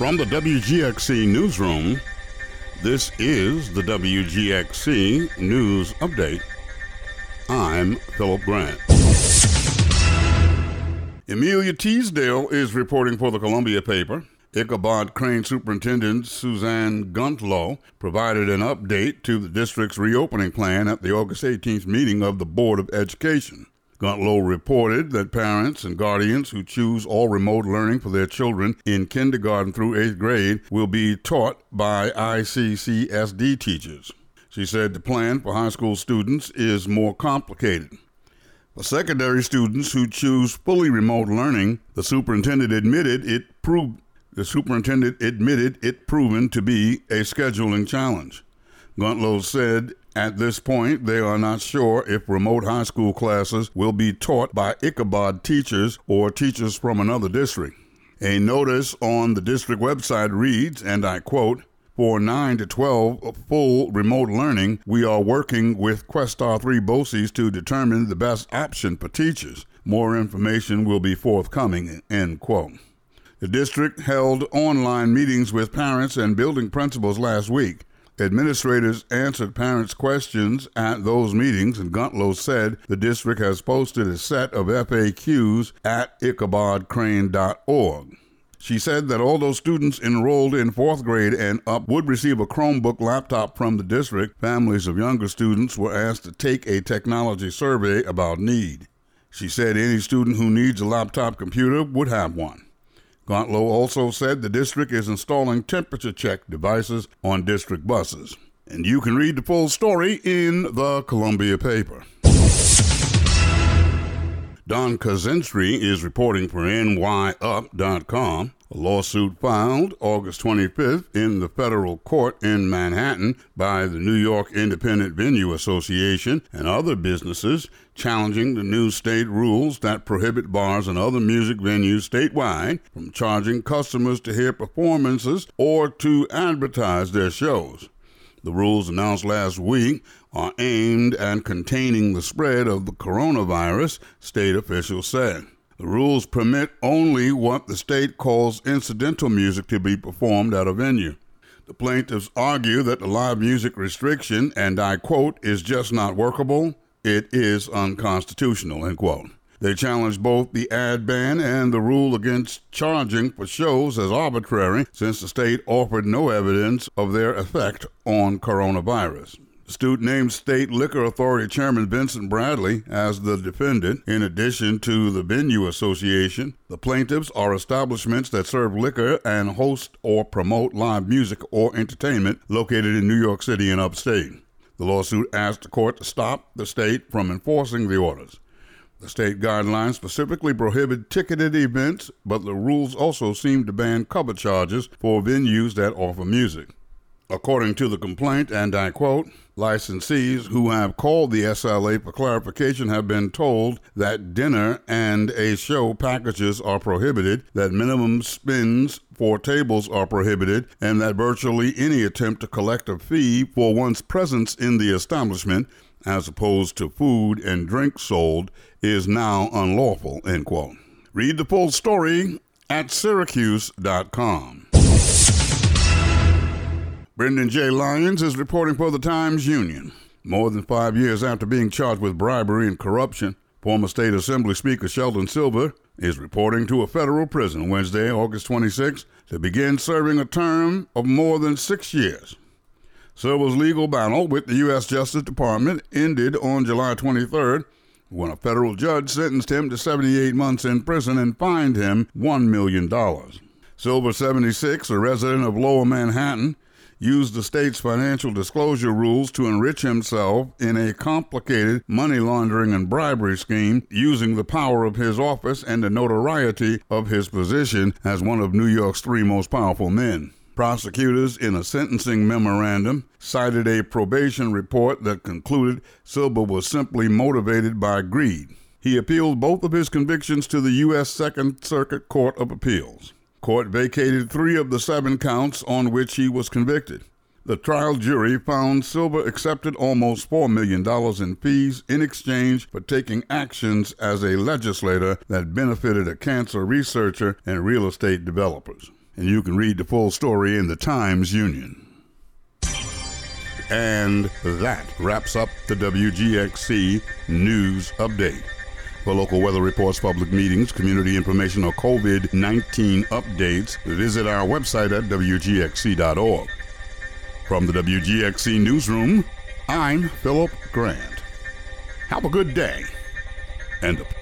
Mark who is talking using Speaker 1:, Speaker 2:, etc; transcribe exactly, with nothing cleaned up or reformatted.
Speaker 1: From the W G X C newsroom, this is the W G X C News Update. I'm Philip Grant. Amelia Teasdale is reporting for the Columbia paper. Ichabod Crane Superintendent Suzanne Guntlow provided an update to the district's reopening plan at the August eighteenth meeting of the Board of Education. Guntlow reported that parents and guardians who choose all remote learning for their children in kindergarten through eighth grade will be taught by I C C S D teachers. She said the plan for high school students is more complicated. For secondary students who choose fully remote learning, the superintendent admitted it proved the superintendent admitted it proven to be a scheduling challenge. Guntlow said at this point they are not sure if remote high school classes will be taught by Ichabod teachers or teachers from another district. A notice on the district website reads, and I quote, "For nine to twelve full remote learning, we are working with Questar three BOCES to determine the best option for teachers. More information will be forthcoming," end quote. The district held online meetings with parents and building principals last week. Administrators answered parents' questions at those meetings, and Guntlow said the district has posted a set of F A Qs at ichabod crane dot org. She said that although students enrolled in fourth grade and up would receive a Chromebook laptop from the district, families of younger students were asked to take a technology survey about need. She said any student who needs a laptop computer would have one. Guntlow also said the district is installing temperature check devices on district buses. And you can read the full story in the Columbia paper. Don Kaczynski is reporting for N Y up dot com. A lawsuit filed August twenty-fifth in the federal court in Manhattan by the New York Independent Venue Association and other businesses challenging the new state rules that prohibit bars and other music venues statewide from charging customers to hear performances or to advertise their shows. The rules announced last week are aimed at containing the spread of the coronavirus, state officials said. The rules permit only what the state calls incidental music to be performed at a venue. The plaintiffs argue that the live music restriction, and I quote, is just not workable. It is unconstitutional, end quote. They challenge both the ad ban and the rule against charging for shows as arbitrary, since the state offered no evidence of their effect on coronavirus. The suit named State Liquor Authority Chairman Vincent Bradley as the defendant. In addition to the Venue Association, the plaintiffs are establishments that serve liquor and host or promote live music or entertainment located in New York City and upstate. The lawsuit asked the court to stop the state from enforcing the orders. The state guidelines specifically prohibit ticketed events, but the rules also seem to ban cover charges for venues that offer music. According to the complaint, and I quote, licensees who have called the S L A for clarification have been told that dinner and a show packages are prohibited, that minimum spends for tables are prohibited, and that virtually any attempt to collect a fee for one's presence in the establishment, as opposed to food and drink sold, is now unlawful, end quote. Read the full story at syracuse dot com. Brendan J. Lyons is reporting for the Times-Union. More than five years after being charged with bribery and corruption, former State Assembly Speaker Sheldon Silver is reporting to a federal prison Wednesday, August twenty-sixth, to begin serving a term of more than six years. Silver's legal battle with the U S Justice Department ended on July twenty-third when a federal judge sentenced him to seventy-eight months in prison and fined him one million dollars. Silver, seventy-six, a resident of Lower Manhattan, used the state's financial disclosure rules to enrich himself in a complicated money laundering and bribery scheme using the power of his office and the notoriety of his position as one of New York's three most powerful men. Prosecutors, in a sentencing memorandum, cited a probation report that concluded Silver was simply motivated by greed. He appealed both of his convictions to the U S Second Circuit Court of Appeals. Court vacated three of the seven counts on which he was convicted. The trial jury found Silver accepted almost four million dollars in fees in exchange for taking actions as a legislator that benefited a cancer researcher and real estate developers. And you can read the full story in the Times Union. And that wraps up the W G X C News Update. For local weather reports, public meetings, community information, or COVID nineteen updates, visit our website at W G X C dot org. From the W G X C Newsroom, I'm Philip Grant. Have a good day and a